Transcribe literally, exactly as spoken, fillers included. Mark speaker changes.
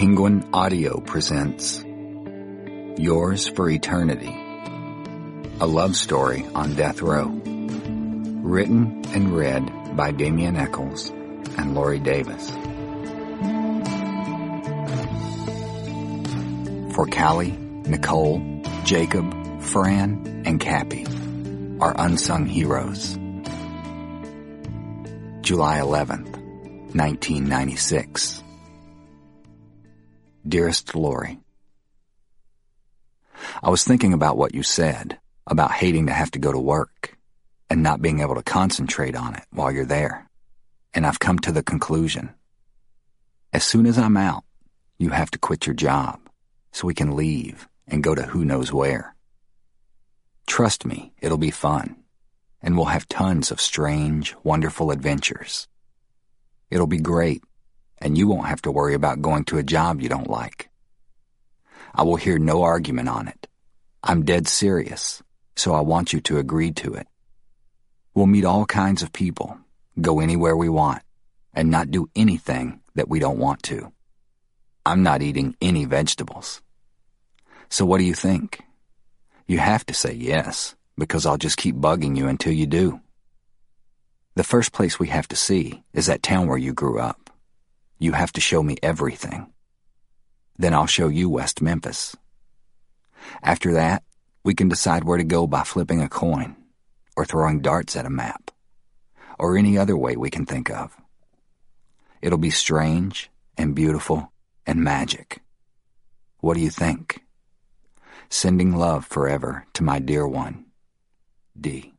Speaker 1: Penguin Audio presents Yours for Eternity, a love story on death row. Written and read by Damien Eccles and Lori Davis. For Callie, Nicole, Jacob, Fran, and Cappy, our unsung heroes. July eleventh, nineteen ninety-six. Dearest Lori, I was thinking about what you said, about hating to have to go to work and not being able to concentrate on it while you're there. And I've come to the conclusion. As soon as I'm out, you have to quit your job so we can leave and go to who knows where. Trust me, it'll be fun, and we'll have tons of strange, wonderful adventures. It'll be great, and you won't have to worry about going to a job you don't like. I will hear no argument on it. I'm dead serious, so I want you to agree to it. We'll meet all kinds of people, go anywhere we want, and not do anything that we don't want to. I'm not eating any vegetables. So what do you think? You have to say yes, because I'll just keep bugging you until you do. The first place we have to see is that town where you grew up. You have to show me everything. Then I'll show you West Memphis. After that, we can decide where to go by flipping a coin, or throwing darts at a map, or any other way we can think of. It'll be strange and beautiful and magic. What do you think? Sending love forever to my dear one, D.